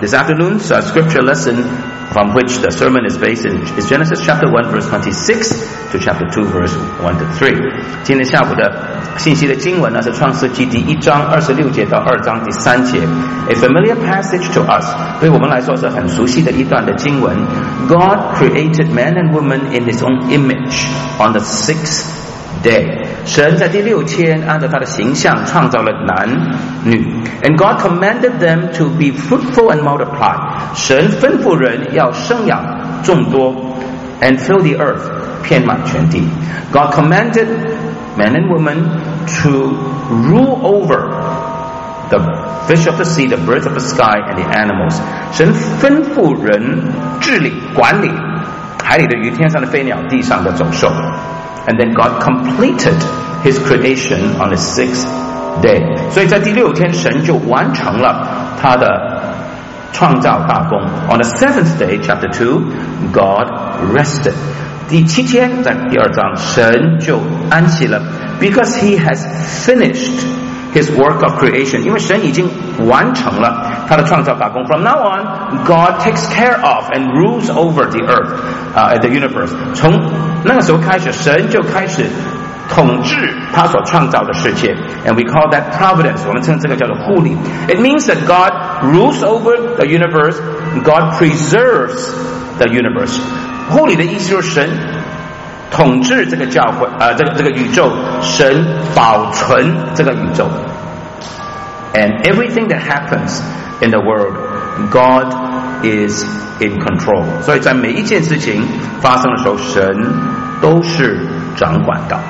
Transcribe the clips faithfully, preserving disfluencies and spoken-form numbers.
This afternoon's uh, scripture lesson from which the sermon is based in, is Genesis chapter one verse twenty-six to chapter two verse one to three. 今天下午的信息的经文呢是创世纪第一章二十六节到二章第三节。A familiar passage to us， 对我们来说是很熟悉的一段的经文。God created man and woman in His own image on the sixth day， 神在第六天按照他的形象创造了男女。And God commanded them to be fruitful and multiply， 神吩咐人要生养众多 and fill the earth， 遍满全地。 God commanded men and women to rule over the fish of the sea, the birds of the sky, and the animals。 神吩咐人治理管理海里的鱼、天上的飞鸟、地上的走兽。And then God completed His creation on the sixth day。 所以在第六天神就完成了他的创造大功。 On the seventh day, chapter two, God rested。 第七天在第二章神就安息了。 Because He has finished His work of creation， 因为神已经完成了他的创造大功。 From now on, God takes care of and rules over the earth, uh, the universe。 从那个时候开始，神就开始统治他所创造的世界。 And we call that providence， 我们称这个叫做护理。 It means that God rules over the universe, God preserves the universe。 护理的意思就是神统治这个教会，呃，这个这个宇宙，神保存这个宇宙。 And everything that happens in the world, God is in control。 所以在每一件事情发生的时候，神都是掌管的。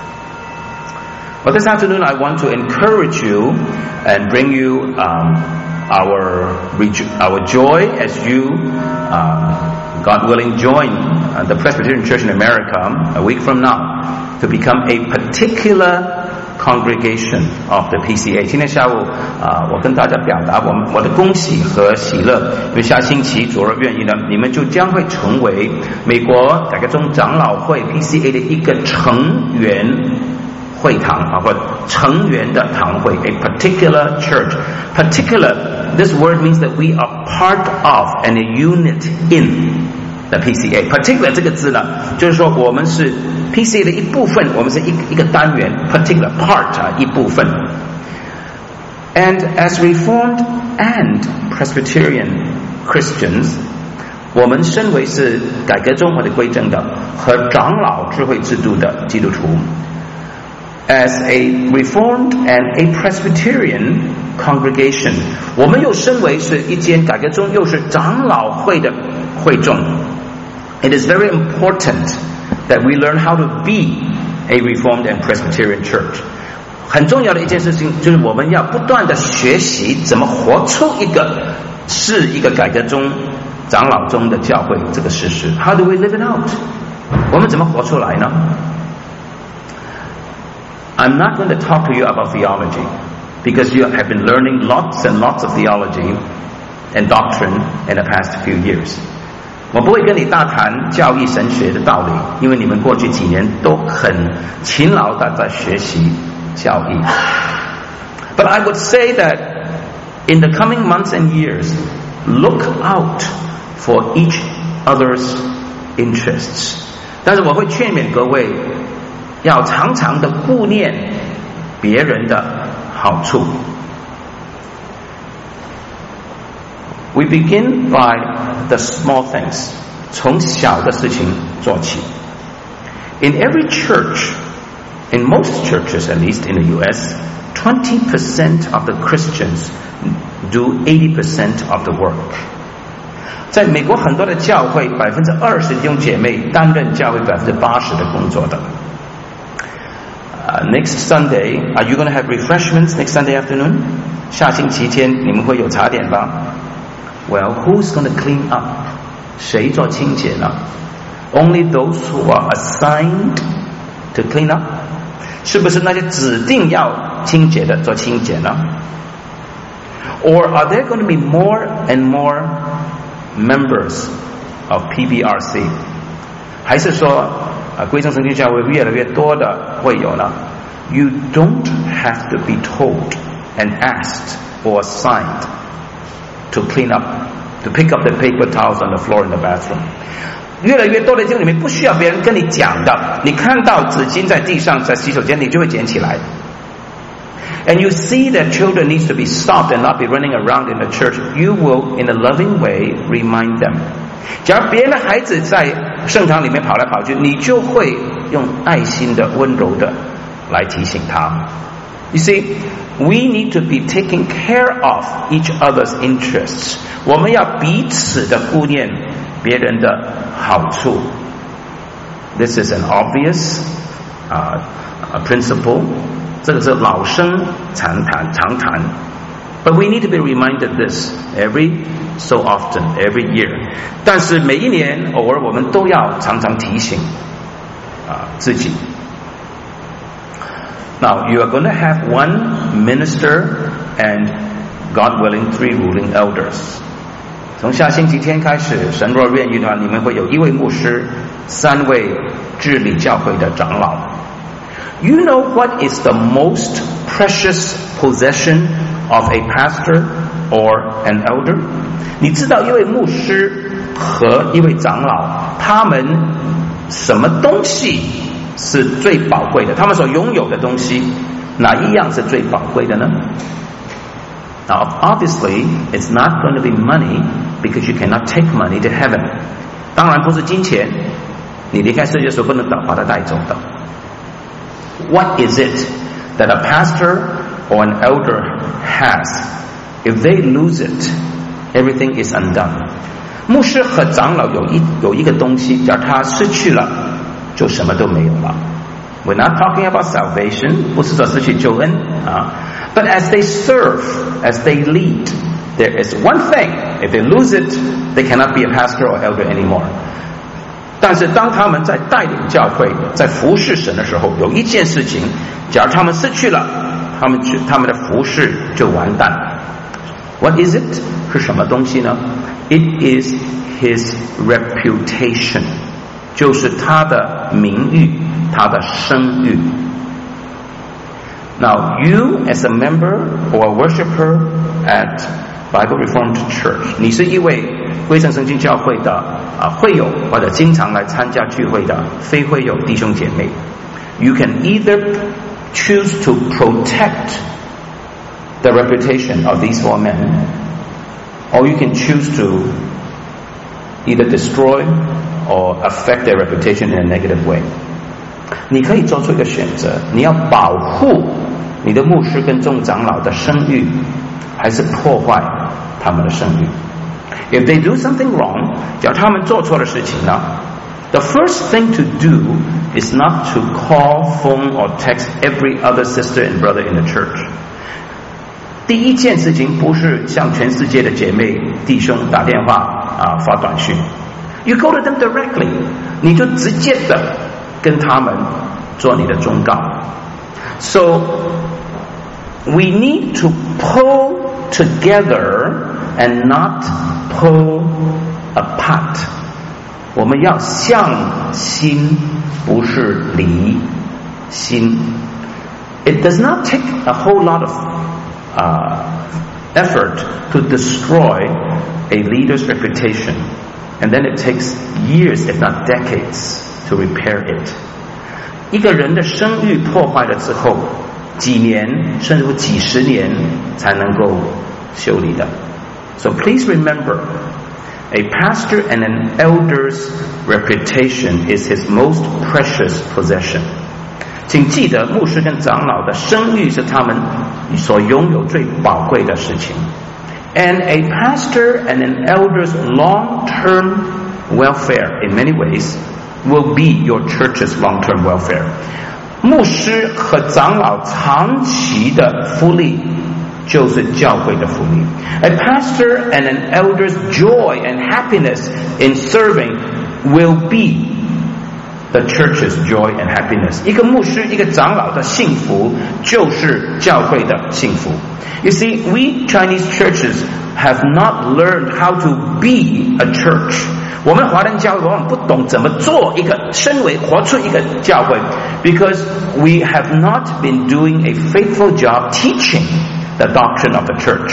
But this afternoon, I want to encourage you and bring you um, our our joy as you, um, God willing, join uh, the Presbyterian Church in America a week from now to become a particular congregation of the P C A。 今天下午啊、呃，我跟大家表达我们我的恭喜和喜乐，因为下星期主若愿意呢，你们就将会成为美国改革宗长老会 P C A 的一个成员会堂啊，或成员的堂会 ，a particular church。 Particular, this word means that we are part of and a unit in the P C A。 Particular 这个字呢，就是说我们是 P C A 的一部分，我们是一一个单元 ，particular part 啊，一部分。And as Reformed and Presbyterian Christians， 我们身为是改革宗或者归正的和长老智慧制度的基督徒。As a Reformed and a Presbyterian congregation， 我们又身为是一间改革宗又是长老会的会众。It is very important that we learn how to be a Reformed and Presbyterian church。 很重要的一件事情就是我们要不断的学习怎么活出一个是一个改革宗长老宗的教会这个事实。 How do we live it out？ 我们怎么活出来呢？ I'm not going to talk to you about theology because you have been learning lots and lots of theology and doctrine in the past few years。 我不会跟你大谈教义神学的道理，因为你们过去几年都很勤劳的在学习教义。 But I would say that in the coming months and years, look out for each other's interests。 但是我会劝勉各位要常常的顾念别人的好处。 We begin by the small things， 从小的事情做起。 In every church, in most churches at least in the U S, twenty percent of the Christians do eighty percent of the work。 在美国很多的教会，百分之二十弟兄姐妹担任教会百分之八十的工作的。Uh, next Sunday, are you going to have refreshments next Sunday afternoon? 下星期天你们会有茶点吧？ Well, who's going to clean up? 谁做清洁呢？ Only those who are assigned to clean up? 是不是那些指定要清洁的做清洁呢？ Or are there going to be more and more members of P B R C？ 还是说啊，归正神经教会越来越多的会有呢？ You don't have to be told and asked or assigned to clean up to pick up the paper towels on the floor in the bathroom. 越来越多的经文里面不需要别人跟你讲的，你看到纸巾在地上，在洗手间，你就会捡起来。And you see that children needs to be stopped and not be running around in the church. You will, in a loving way, remind them. 假如别人的孩子在圣堂里面跑来跑去，你就会用爱心的、温柔的来提醒他。You see, we need to be taking care of each other's interests. 我们要彼此的顾念别人的好处。This is an obvious uh, a principle. 这个是老生常谈常谈。But we need to be reminded this every so often, every year. 但是每一年偶尔我们都要常常提醒啊自己。Now you are going to have one minister and God willing three ruling elders. 从下星期天开始，神若愿意的话，你们会有一位牧师，三位治理教会的长老。You know what is the most precious possession of a pastor or an elder? 你知道一位牧师和一位长老，他们什么东西是最宝贵的？他们所拥有的东西，哪一样是最宝贵的呢？ Now, obviously, it's not going to be money because you cannot take money to heaven. 当然不是金钱，你离开世界的时候不能把它带走的。What is it that a pastor or an elder has? If they lose it, everything is undone. 牧师和长老有一有一个东西，假如他失去了，就什么都没有了。We're not talking about salvation, 不是说失去救恩啊。But as they serve, as they lead, there is one thing. If they lose it, they cannot be a pastor or elder anymore. 但是当他们在带领教会，在服侍神的时候，有一件事情，假如他们失去了，他们他们的服侍就完蛋。What is it? 是什么东西呢？ It is his reputation. 就是他的名誉，他的声誉。Now, you as a member or a worshiper at Bible Reformed Church, 你是一位归正圣经教会的啊会友，或者经常来参加聚会的非会友弟兄姐妹。You can either choose to protect the reputation of these four men, or you can choose to either destroy or affect their reputation in a negative way. 你可以做出一个选择，你要保护你的牧师跟众长老的声誉，还是破坏他们的声誉。If they do something wrong, 假如他们做错了事情呢 the first thing to do is not to call, phone or text every other sister and brother in the church. 第一件事情不是向全世界的姐妹弟兄打电话啊发短讯。You go to them directly. 你就直接的跟他们做你的忠告。So we need to pull together and not pull apart. 我们要向心，不是离心。It does not take a whole lot of uh, effort to destroy a leader's reputation, and then it takes years, if not decades, to repair it. 一个人的声誉破坏了之后，几年甚至几十年才能够修理的。So please remember, a pastor and an elder's reputation is his most precious possession. 请记得，牧师跟长老的声誉是他们所拥有最宝贵的事情。And a pastor and an elder's long-term welfare, in many ways, will be your church's long-term welfare. 牧师和长老长期的福利就是教会的福利。A pastor and an elder's joy and happiness in serving will be the church's joy and happiness. 一个牧师，一个长老的幸福就是教会的幸福。You see, we Chinese churches have not learned how to be a church. 我们华人教会往往不懂怎么做一个身为活出一个教会 because we have not been doing a faithful job teaching the doctrine of the church.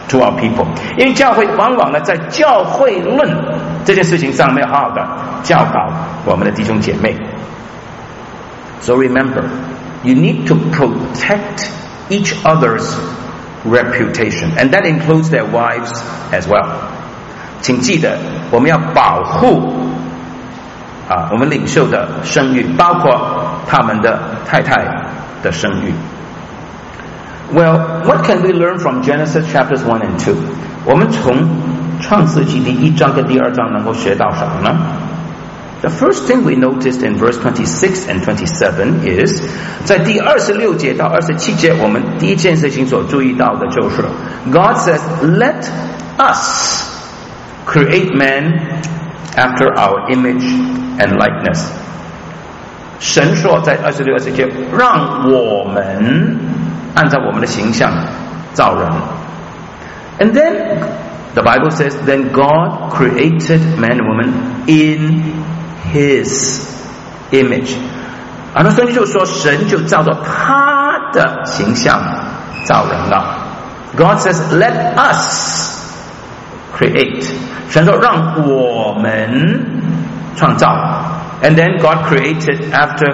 to our people， 因为教会往往呢在教会论这件事情上没有好好的教导我们的弟兄姐妹。So remember, you need to protect each other's reputation, and that includes their wives as well. 请记得，我们要保护啊我们领袖的声誉，包括他们的太太的声誉。Well, what can we learn from Genesis chapters one and two? 我们从创世纪第一章跟第二章能够学到什么呢？ The first thing we noticed in verse twenty-six and twenty-seven is 在第二十六节到二十七节，我们第一件事情所注意到的就是 God says, "Let us create man after our image and likeness." 神说在二十六、二十节，让我们按照我们的形象造人。And then the Bible says, then God created man and woman in His image. 然后圣经就说，神就照着他的形象造人了。God says, let us create. 神说让我们创造。And then God created after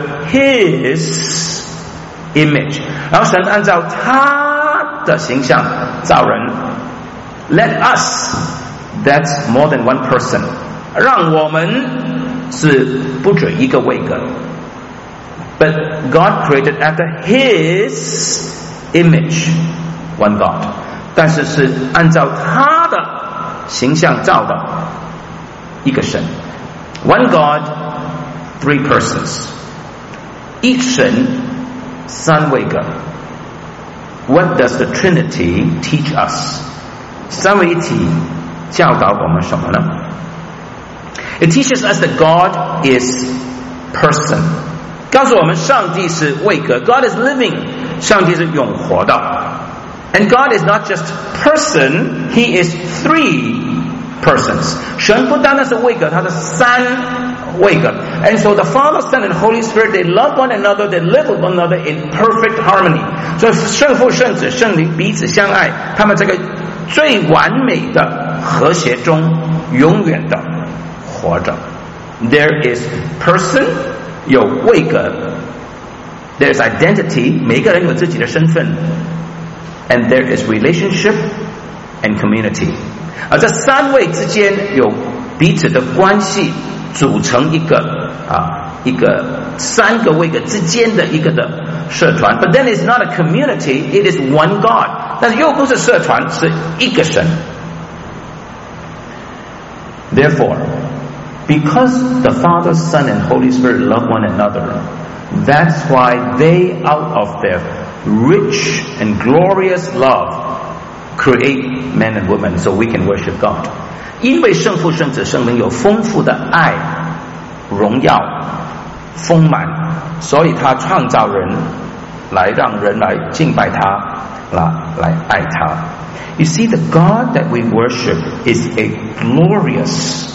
His image. 然后神按照他的形象造人。Let us, that's more than one person. 让我们是不止一个位格。But God created after His image, one God. 但是是按照他的形象造的一个神。One God, three persons. 一神三位格。What does the Trinity teach us? 三位一体教导我们什么呢？ It teaches us that God is person. 告诉我们上帝是位格 God is living. 上帝是永活的。And God is not just person, He is three persons. 神不单单是位格，他是三位格。And so the Father, Son and Holy Spirit, they love one another, they live with one another in perfect harmony. 所以圣父、圣子、圣灵彼此相爱，他们这个最完美的和谐中永远的活着。There is person, 有位格。There is identity, 每个人有自己的身份。And there is relationship and community. 而这三位之间有彼此的关系，组成一个啊一个三个位格之间的一个的社团。But then it's not a community, it is one God. 但是又不是社团，是一个神。Therefore, because the Father, Son, and Holy Spirit love one another, that's why they, out of their rich and glorious love, create men and women so we can worship God. 因为圣父、圣子、圣灵有丰富的爱、荣耀、丰满，所以他创造人，来让人来敬拜他，来来爱他。You see, the God that we worship is a glorious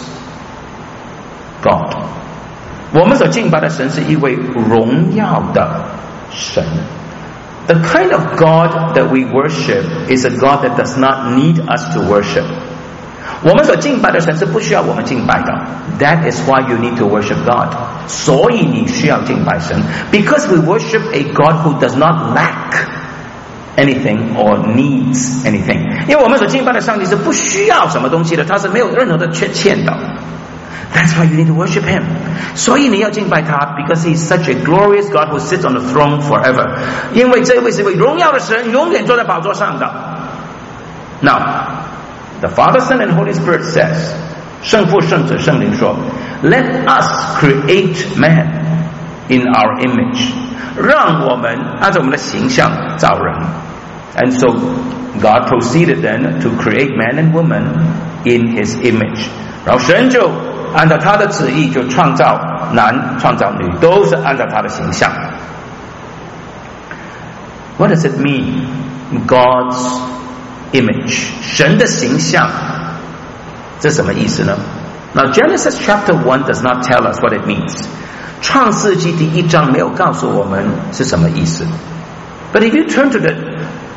God. 我们所敬拜的神是一位荣耀的神。The kind of God that we worship is a God that does not need us to worship. 我们所敬拜的神是不需要我们敬拜的。That is why you need to worship God. 所以你需要敬拜神。Because we worship a God who does not lack anything or needs anything. 因为我们所敬拜的上帝是不需要什么东西的，他是没有任何的缺欠的。That's why you need to worship Him. 所以你要敬拜他 because He is such a glorious God who sits on the throne forever. 因为这位是一位荣耀的神，永远坐在宝座上的。Now, the Father, Son, and Holy Spirit says, 圣父、圣子、圣灵说 Let us create man in our image. 让我们按照我们的形象造人。And so, God proceeded then to create man and woman in His image. 然后神就按照他的旨意就创造男创造女，都是按照他的形象。What does it mean? God's image. 神的形象，这什么意思呢？ Now Genesis chapter one does not tell us what it means. 创世纪第一章没有告诉我们是什么意思。But if you turn to the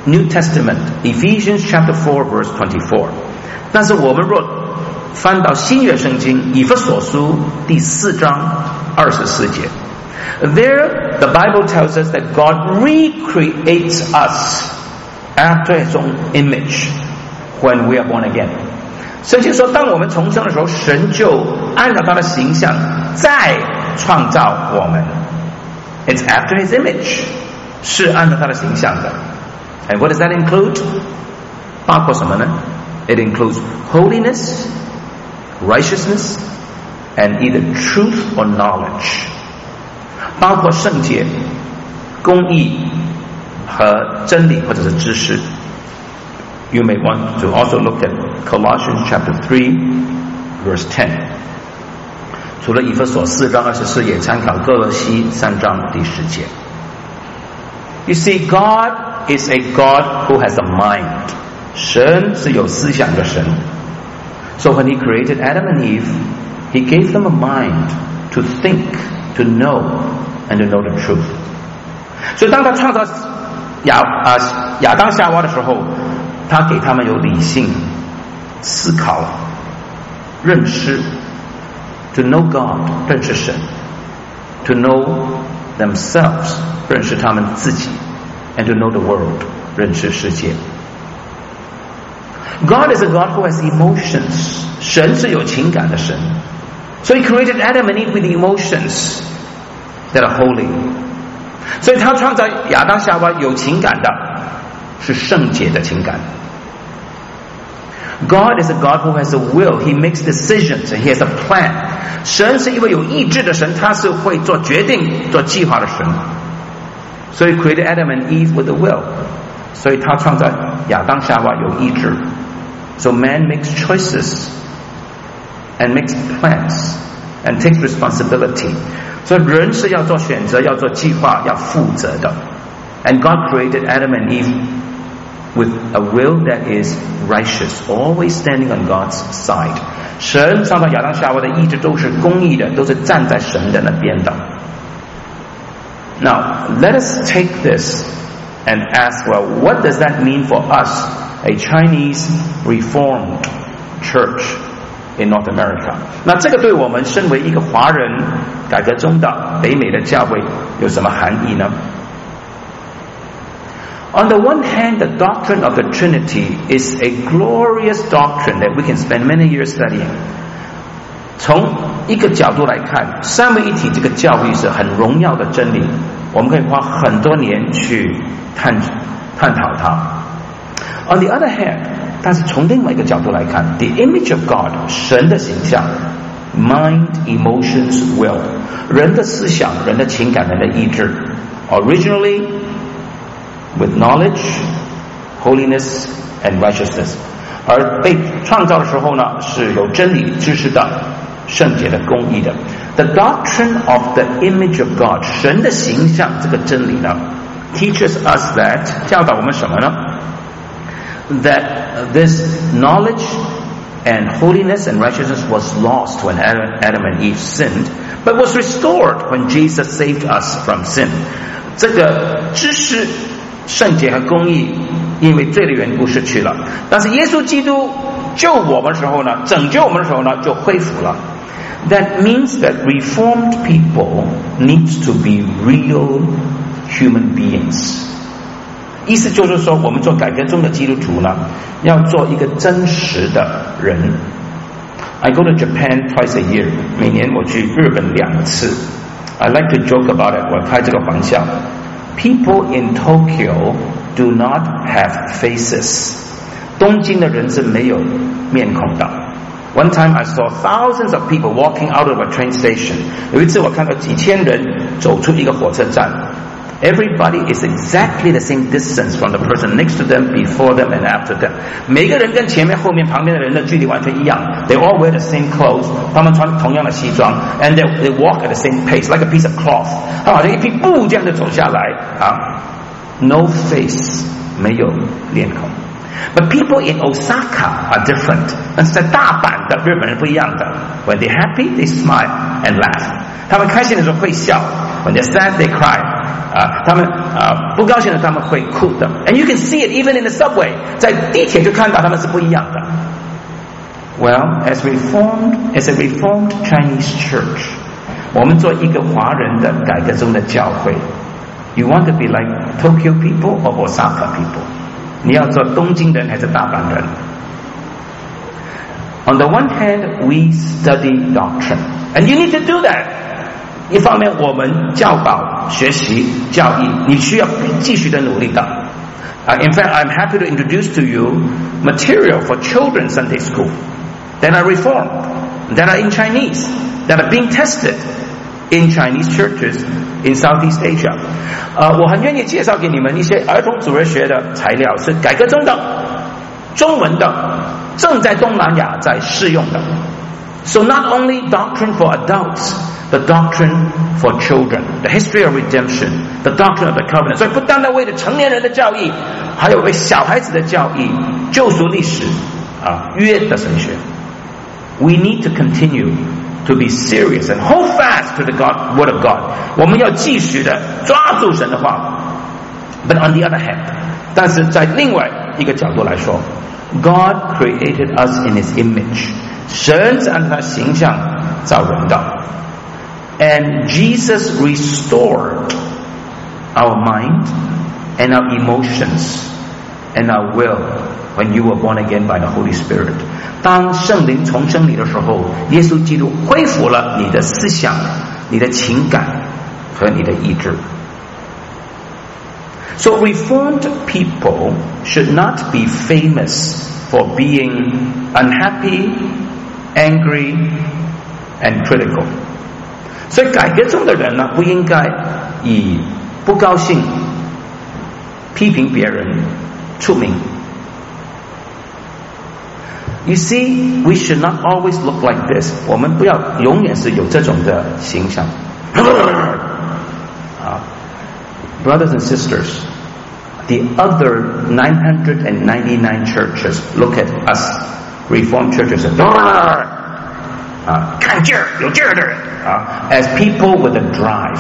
New Testament, Ephesians chapter four verse twenty-four. 但是我们若翻到新约圣经以弗所书第四章二十四节 There the Bible tells us that God recreates us after His own image when we are born again. 圣经说当我们重生的时候，神就按照他的形象再创造我们。 It's after His image, 是按照他的形象的。 And what does that include? 包括什么呢？ It includes holiness, righteousness, and either truth or knowledge. 包括圣洁、公义和真理或者是知识。 You may want to also look at Colossians chapter three verse ten. 除了以弗所四章二十四，也参考歌罗西三章第十节。 You see, God is a God who has a mind. 神是有思想的神。 So when He created Adam and Eve, He gave them a mind to think, to know, and to know the truth. 所以当他创造亚啊亚当夏娃的时候，他给他们有理性、思考、认识。 To know God, 认识神 To know themselves, 认识他们自己 And to know the world, 认识世界 God is a God who has emotions. 神是有情感的神 So He created Adam and Eve with emotions that are holy. 所以他创造亚当夏娃有情感的，是圣洁的情感。 God is a God who has a will. He makes decisions and He has a plan. 神是一位有意志的神，他是会做决定、做计划的神。So He created Adam and Eve with a will. 所以他创造亚当夏娃有意志。So man makes choices and makes plans and takes responsibility. 所以人是要做选择、要做计划、要负责的。And God created Adam and Eve with a will that is righteous, always standing on God's side. 神创造亚当夏娃的意志都是公义的，都是站在神的那边的。Now, let us take this and ask, well, what does that mean for us, a Chinese Reformed church in North America? 那这个对我们身为一个华人改革中的北美的教会有什么含义呢？On the one hand, the doctrine of the Trinity is a glorious doctrine that we can spend many years studying. 从一个角度来看，三位一体这个教义是很荣耀的真理，我们可以花很多年去探探讨它。On the other hand, 但是从另外一个角度来看 ，the image of God， 神的形象 ，mind, emotions, will， 人的思想、人的情感、人的意志 ，originally。With knowledge, holiness, and righteousness. 而被创造的时候呢，是有真理、知识的、圣洁的、公义的。The doctrine of the image of God, 神的形象这个真理呢 ，teaches us that 教导我们什么呢 ？That this knowledge and holiness and righteousness was lost when Adam and Eve sinned, but was restored when Jesus saved us from sin. 这个知识。圣洁和公义因为罪的缘故失去了，但是耶稣基督救我们的时候呢，拯救我们的时候呢，就恢复了。That means that reformed people need to be real human beings. 意思就是说，我们做改革中的基督徒呢，要做一个真实的人。I go to Japan twice a year. 每年我去日本两次。I like to joke about it. 我开这个玩笑。People in Tokyo do not have faces. 东京的人是没有面孔的。One time I saw thousands of people walking out of a train station. 有一次我看到几千人走出一个火车站。Everybody is exactly the same distance from the person next to them, before them, and after them. 每个人跟前面、后面、旁边的人的距离完全一样。They all wear the same clothes. 他们穿同样的西装 ，and they they walk at the same pace, like a piece of cloth. 他好像一匹布这样的走下来啊。No face， 没有脸孔。But people in Osaka are different. 但是在大阪的日本人不一样的。When they're happy, they smile and laugh. 他们开心的时候会笑。When they're sad, they cry. 啊，他们啊不高兴的他们会哭的。And you can see it even in the subway， 在地铁就看到他们是不一样的。Well, as reformed, as a reformed Chinese church， 我们做一个华人的改革中的教会。You want to be like Tokyo people or Osaka people？ 你要做东京人还是大阪人？ On the one hand, we study doctrine, and you need to do that. 一方面，我们教导、学习、教义，你需要继续的努力的。Uh, in fact, I'm happy to introduce to you material for children's Sunday school that are reformed, that are in Chinese, that are being tested in Chinese churches in Southeast Asia. 呃，我很愿意介绍给你们一些儿童主日学的材料，是改革中的、中文的，正在东南亚在适用的。So not only doctrine for adults, but doctrine for children, the history of redemption, the doctrine of the covenant. 所以不单单为了成年人的教义，还有为小孩子的教义、救赎历史啊、约的神学。We need to continue to be serious and hold fast to the God, word of God. 我们要继续的抓住神的话。But on the other hand， 但是在另外一个角度来说 ，God created us in His image. 神是按他形象造人的。And Jesus restored our mind and our emotions and our will when you were born again by the Holy Spirit. 当圣灵重生你的时候，耶稣基督恢复了你的思想、你的情感和你的意志。So reformed people should not be famous for being unhappy, angry, and critical. 所以改革中的人呢，不应该以不高兴、批评别人出名。You see, we should not always look like this. 我们不要永远是有这种的形象。啊 ，Brothers and sisters, the other nine hundred ninety-nine churches look at us, Reformed churches, 啊，看劲儿，有劲儿的人啊 ，as people with a drive.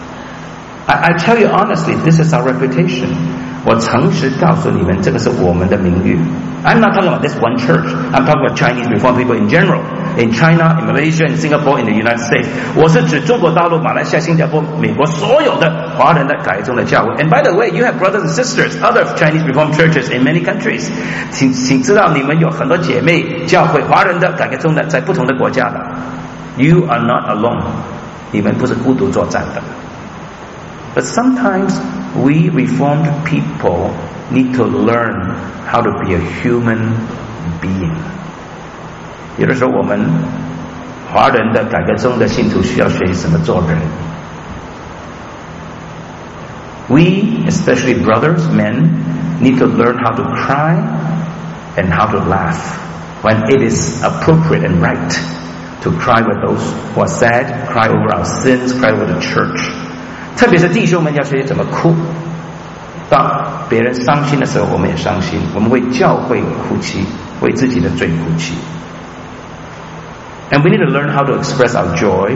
I, I tell you honestly, this is our reputation. 我诚实告诉你们，这个是我们的名誉。I'm not talking about this one church. I'm talking about Chinese Reformed people in general. In China, in Malaysia, in Singapore, in the United States. 我是指中国大陆、马来西亚、新加坡、美国所有的华人的改宗的教会。And by the way, you have brothers and sisters, other Chinese Reformed churches in many countries. 请请知道，你们有很多姐妹教会，华人的改革宗的，在不同的国家的。You are not alone. 你们不是孤独作战的。But sometimes we Reformed people need to learn how to be a human being. 有的时候我们华人的改革中的信徒需要学习怎么做人。We, especially brothers, men, need to learn how to cry and how to laugh when it is appropriate and right to cry with those who are sad, cry over our sins, cry over the church. 特别是弟兄们要学习怎么哭，当别人伤心的时候，我们也伤心，我们为教会哭泣，为自己的罪哭泣。And we need to learn how to express our joy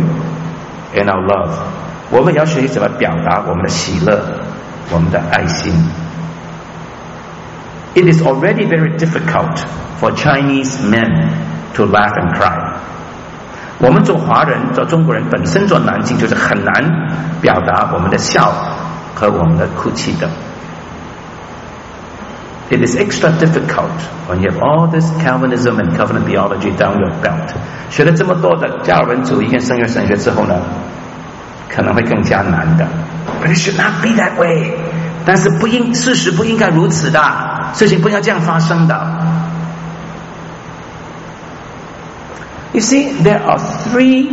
and our love. 我们也要学习怎么表达我们的喜乐，我们的爱心。It is already very difficult for Chinese men to laugh and cry. 我们做华人、做中国人本身做男性就是很难表达我们的笑和我们的哭泣的。It is extra difficult when you have all this Calvinism and covenant theology down your belt. 学了这么多的加尔文主义跟声乐神学之后呢，可能会更加难的。But it should not be that way. 但是不应，事实不应该如此的，事情不应该这样发生的。You see, there are three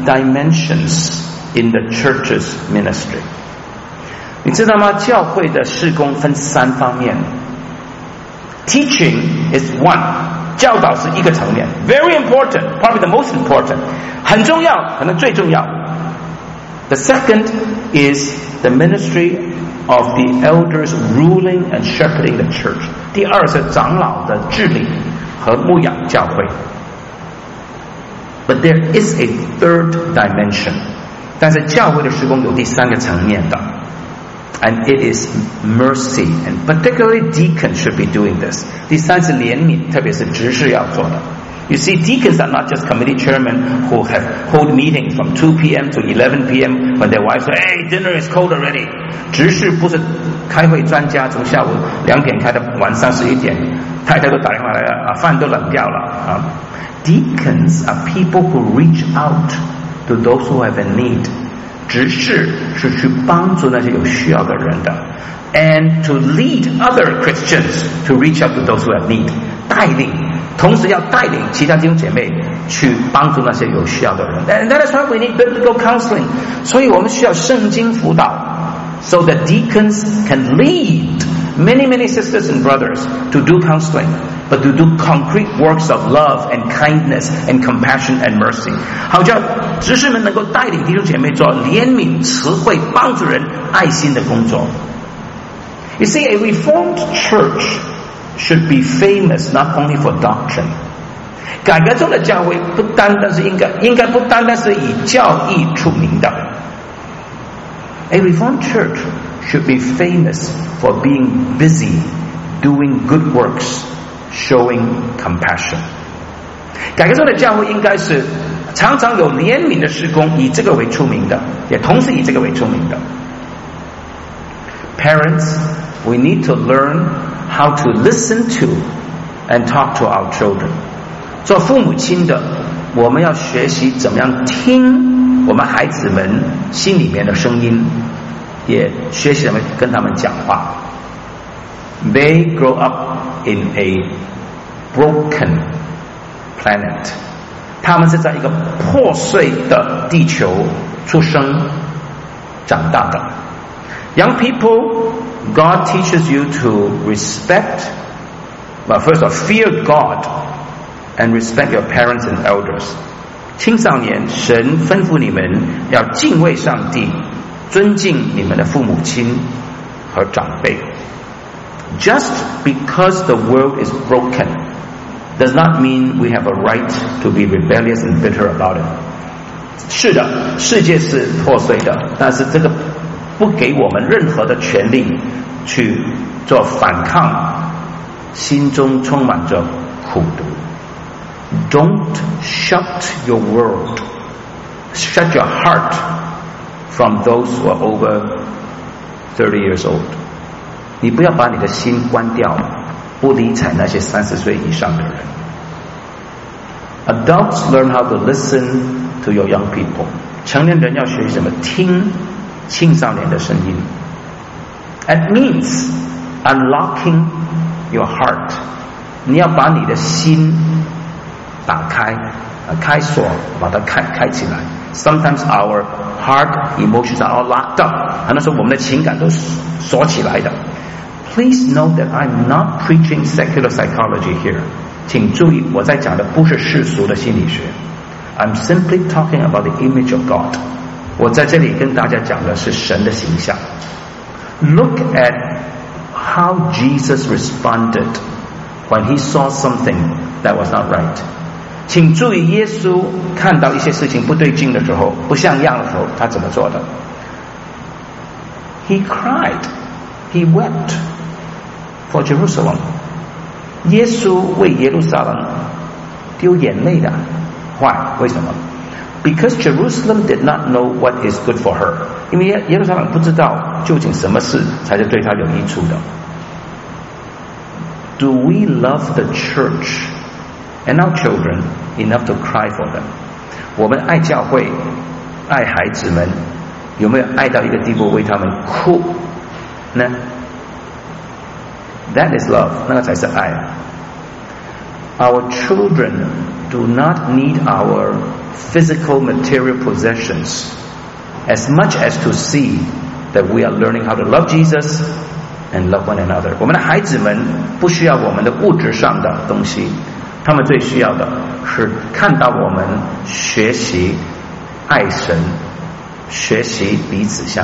dimensions in the church's ministry. 你知道吗？教会的事工分三方面。Teaching is one. 教导是一个层面 ，very important, probably the most important. 很重要，可能最重要。The second is the ministry of the elders ruling and shepherding the church. 第二是长老的治理和牧养教会。But there is a third dimension. 但是教会的事工有第三个层面的。 And it is mercy, and particularly deacons should be doing this. 第三是怜悯，特别是执事要做的。You see, deacons are not just committee chairmen who have hold meetings from two p.m. to eleven p.m. when their wives say, "Hey, dinner is cold already." 执事不是开会专家，从下午两点开到晚上十一点，太太都打电话来了啊，饭都冷掉了啊。Deacons are people who reach out to those who have a need. 执事是去帮助那些有需要的人的 ，and to lead other Christians to reach out to those who have need， 带领，同时要带领其他弟兄姐妹去帮助那些有需要的人。And that is why we need biblical counseling。所以我们需要圣经辅导 ，so that deacons can lead many many sisters and brothers to do counseling。But to do concrete works of love and kindness and compassion and mercy， 好叫执事们能够带领弟兄姐妹做怜悯、慈惠、帮助人、爱心的工作。You see, a reformed church should be famous not only for doctrine。改革中的教会不单单是应该应该不单单是以教义出名的。A reformed church should be famous for being busy doing good works.Showing compassion， 改革中的教会应该是常常有怜悯的事工，以这个为出名的，也同时以这个为出名的。Parents, we need to learn how to listen to and talk to our children。做父母亲的，我们要学习怎么样听我们孩子们心里面的声音，也学习怎么跟他们讲话。They grow up in a broken planet， 他们是在一个破碎的地球出生长大的。Young people, God teaches you to respect, well, first of all, fear God and respect your parents and elders。青少年，神吩咐你们要敬畏上帝，尊敬你们的父母亲和长辈。Just because the world is broken does not mean we have a right to be rebellious and bitter about it. 是的，世界是破碎的，但是这个不给我们任何的权利去做反抗，心中充满着苦毒。Don't shut your world, shut your heart from those who are over thirty years old. 你不要把你的心关掉，不理睬那些三十岁以上的人。Adults learn how to listen to your young people。成年人要学习怎么听青少年的声音。It means unlocking your heart。你要把你的心打开，开锁，把它开开起来。Sometimes our heart emotions are all locked up。很多时候我们的情感都锁起来的。Please note that I'm not preaching secular psychology here. 请注意，我在讲的不是世俗的心理学。I'm simply talking about the image of God. 我在这里跟大家讲的是神的形象。Look at how Jesus responded when he saw something that was not right. 请注意，耶稣看到一些事情不对劲的时候，不像样的时候，他怎么做的 ？He cried. He wept.For Jerusalem， 耶稣为耶路撒冷丢眼泪的。Why？ 为什么 ？Because Jerusalem did not know what is good for her。因为耶路撒冷不知道究竟什么事才是对他有益处的。Do we love the church and our children enough to cry for them？ 我们爱教会，爱孩子们，有没有爱到一个地步为他们哭呢？That is love， 那个才是爱。Our children do not need our physical material possessions as much as to see that we are learning how to love Jesus and love one another。我们的孩子们不需要我们的物质上的东西，他们最需要的是看到我们学习爱神，学习彼此相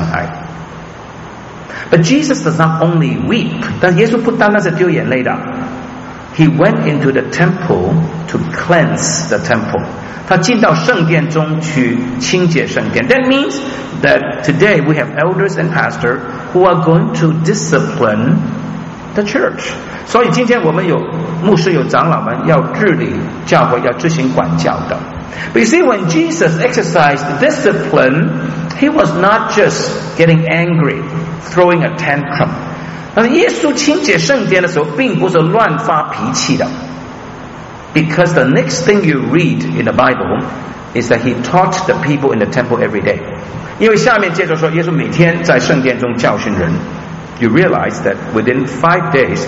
爱。But Jesus does not only weep， 但耶稣不单单是丢眼泪的。 He went into the temple to cleanse the temple. 他进到圣殿中去清洁圣殿。That means that today we have elders and pastors who are going to discipline the church. 所以今天我们有牧师有长老们要治理教会，要执行管教的。But you see, when Jesus exercised discipline, he was not just getting angry, throwing a tantrum. 但耶稣清洁圣殿的时候，并不是乱发脾气的。Because the next thing you read in the Bible is that he taught the people in the temple every day. 因为下面接着说，耶稣每天在圣殿中教训人。You realize that within five days,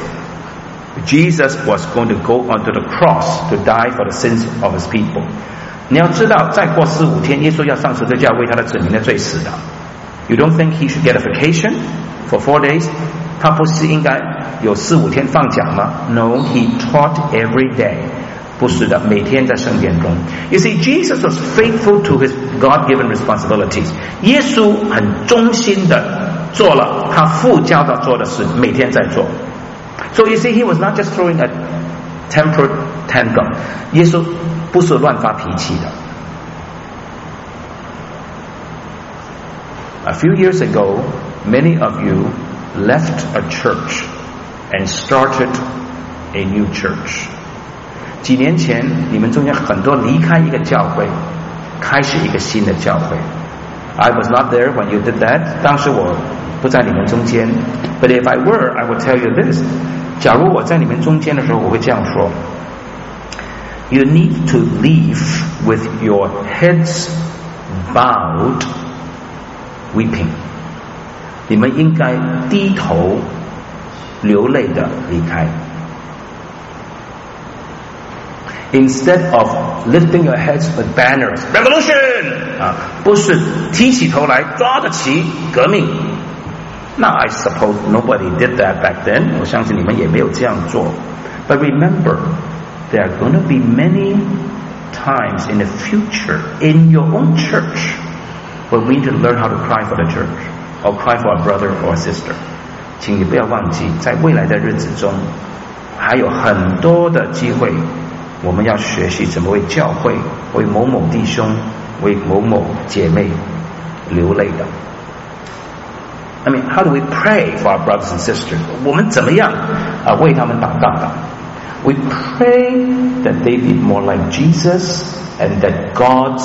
Jesus was going to go onto the cross to die for the sins of his people. 你要知道，再过四五天，耶稣要上十字架为他的子民的罪死的。You don't think he should get a vacation for four days? 他不是应该有四五天放假吗 ？No, he taught every day. 不是的，每天在圣殿中。You see, Jesus was faithful to his God-given responsibilities. 耶稣很忠心的做了他父教导做的事，每天在做。So you see, he was not just throwing a temper tantrum. 耶稣不是乱发脾气的。A few years ago, many of you left a church and started a new church. 几年前，你们中间很多离开一个教会，开始一个新的教会。I was not there when you did that. 当时我不在你们中间。But if I were, I would tell you this. 假如我在你们中间的时候，我会这样说 ：You need to leave with your heads bowed, weeping. 你们应该低头流泪的离开。Instead of lifting your heads with banners, revolution 啊，不是提起头来抓着旗革命。Now I suppose nobody did that back then. 我相信你们也没有这样做。But remember, there are going to be many times in the future in your own church where we need to learn how to cry for the church or cry for a brother or a sister. 请你不要忘记，在未来的日子中，还有很多的机会。我们要学习怎么为教会、为某某弟兄、为某某姐妹流泪的。I mean, how do we pray for our brothers and sisters? 我们怎么样啊为他们祷告的 ？We pray that they be more like Jesus and that God's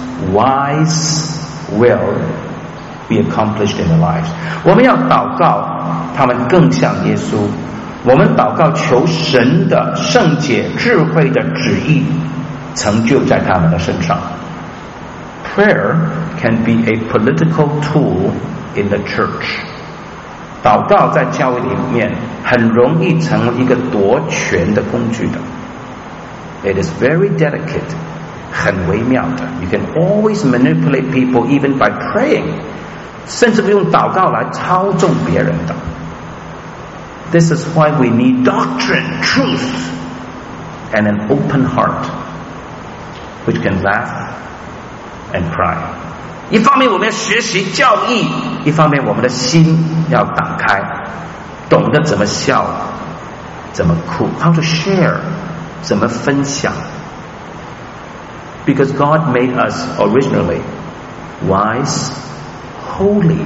wise will be accomplished in their lives. 我们要祷告他们更像耶稣。我们祷告求神的圣洁智慧的旨意成就在他们的身上。Prayer can be a political tool in the church. 祷告在教会里面很容易成为一个夺权的工具的。It is very delicate, 很微妙的。You can always manipulate people even by praying. 甚至用祷告来操纵别人的。This is why we need doctrine, truth, and an open heart, which can laugh and cry. 一方面我们要学习教义，一方面我们的心要打开，懂得怎么笑，怎么哭 ，how to share， 怎么分享。Because God made us originally wise, holy,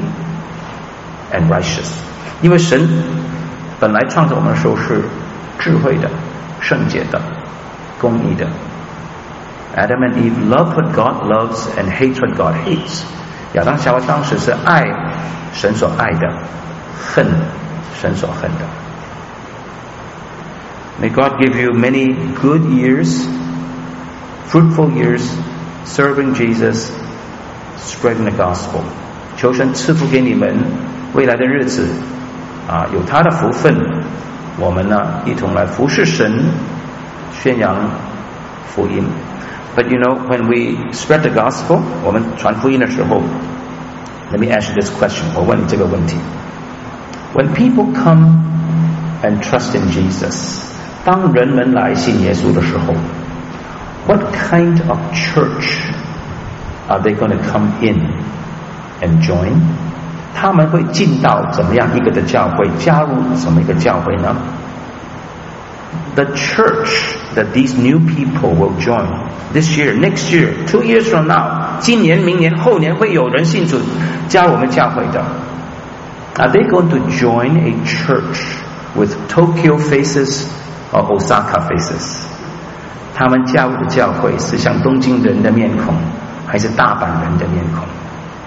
and righteous. 因为神本来创造我们的时候是智慧的、圣洁的、公义的。Adam and Eve loved what God loves and hates what God hates. 亚当夏娃当时是爱神所爱的，恨神所恨的。May God give you many good years, fruitful years, serving Jesus, spreading the gospel. 求神赐福给你们未来的日子。啊，有他的福分，我们呢一同来服侍神，宣扬福音。But you know, when we spread the gospel, 我们传福音的时候 ，Let me ask you this question. 我问你这个问题 ：When people come and trust in Jesus， 当人们来信耶稣的时候 ，What kind of church are they going to come in and join？他们会进到怎么样一个的教会，加入什么一个教会呢 the church that these new people will join this year, next year, two years from now, 今年、明年、后年会有人信主加入我们教会的。Are they going to join a church with Tokyo faces or Osaka faces? 他们加入的教会是像东京人的面孔，还是大阪人的面孔？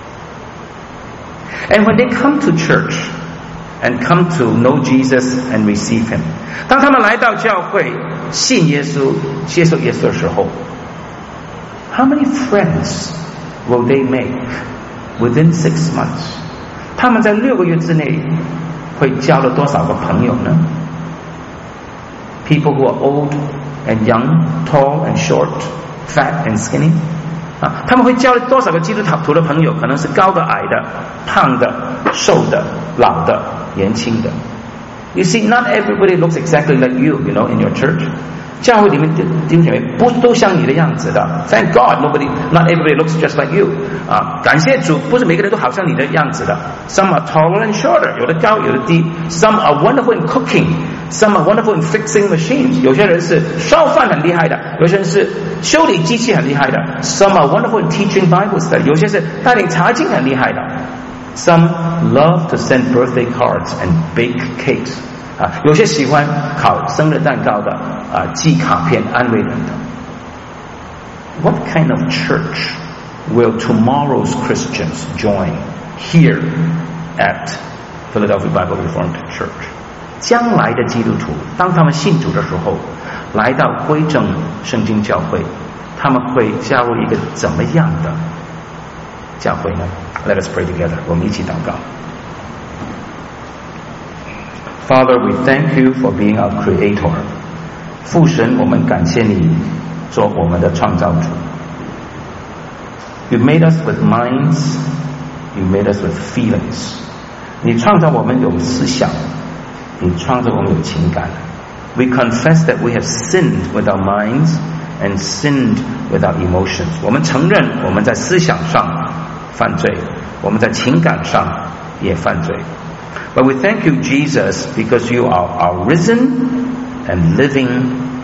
And when they come to church and come to know Jesus and receive Him, 当他们来到教会信耶稣、接受耶稣的时候， how many friends will they make within six months? 他们在六个月之内会交了多少个朋友呢？ People who are old and young, tall and short, fat and skinny. 啊，他们会交多少个基督徒的朋友？可能是高的、矮的、胖的、瘦的、老的、年轻的。You see, not everybody looks exactly like you, you know, in your church. 教会里面的弟兄姐妹不都像你的样子的。Thank God, nobody, not everybody looks just like you. 啊，感谢主，不是每个人都好像你的样子的。Some are taller and shorter, 有的高，有的低。Some are wonderful in cooking, some are wonderful in fixing machines. 有些人是烧饭很厉害的，有些人是修理机器很厉害的。Some are wonderful in teaching Bible study. 有些是带领查经很厉害的。Some love to send birthday cards and bake cakes. 啊，有些喜欢烤生日蛋糕的，啊，寄卡片安慰人的。What kind of church will tomorrow's Christians join here at Philadelphia Bible Reformed Church? 将来的基督徒，当他们信主的时候，来到归正圣经教会，他们会加入一个怎么样的教会呢？ Let us pray together. 我们一起祷告。Father, we thank you for being our creator. 父神，我们感谢你做我们的创造主。You made us with minds. You made us with feelings. 你创造我们有思想，你创造我们有情感。We confess that we have sinned with our minds and sinned with our emotions. 我们承认我们在思想上犯罪，我们在情感上也犯罪。But we thank you, Jesus, because you are our risen and living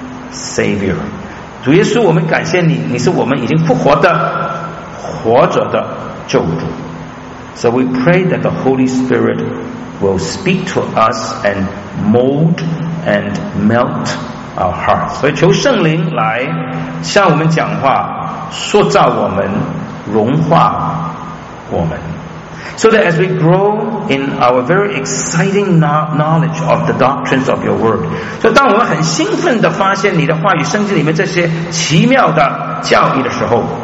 Savior. 主耶稣，我们感谢你，你是我们已经复活的、活着的救主。So we pray that the Holy Spirit will speak to us and mold and melt our hearts. 所以求圣灵来向我们讲话，塑造我们，融化我们。So that as we grow in our very exciting knowledge of the doctrines of your word, 所以当我们很兴奋地发现你的话语圣经里面这些奇妙的教义的时候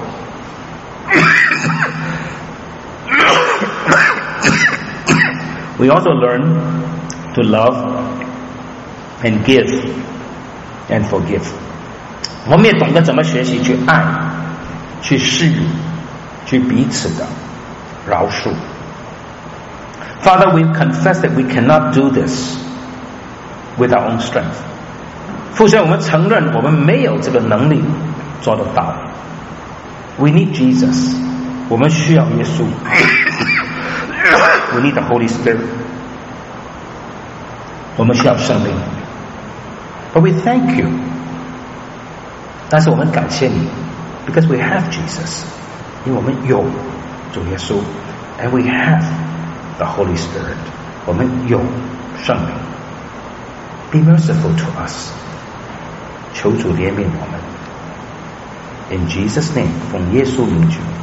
we also learn to love and give and forgive. 我们也懂得怎么学习去爱，去施予，去彼此的饶恕。Father, we confess that we cannot do this with our own strength. 父神，我们承认我们没有这个能力做得到。We need Jesus. 我们需要耶稣。We need the Holy Spirit. 我们需要圣灵。But we thank you. 但是我们感谢你 because we have Jesus. 因为我们有主耶稣 and we have the Holy Spirit. 我们有圣灵。Be merciful to us. 求主怜悯我们。In Jesus' name, 奉耶稣名求。